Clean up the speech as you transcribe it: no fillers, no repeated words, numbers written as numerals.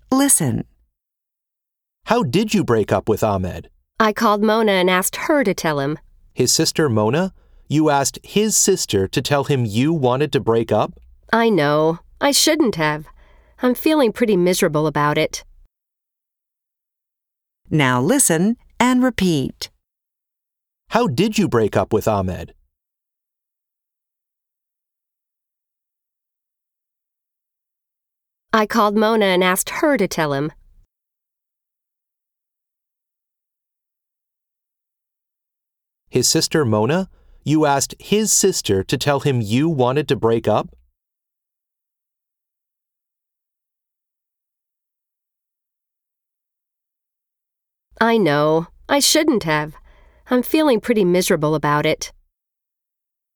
Listen. How did you break up with Ahmed? I called Mona and asked her to tell him. His sister Mona? You asked his sister to tell him you wanted to break up? I know. I shouldn't have. I'm feeling pretty miserable about it. Now listen and repeat. How did you break up with Ahmed? I called Mona and asked her to tell him. His sister Mona? You asked his sister to tell him you wanted to break up? I know. I shouldn't have. I'm feeling pretty miserable about it.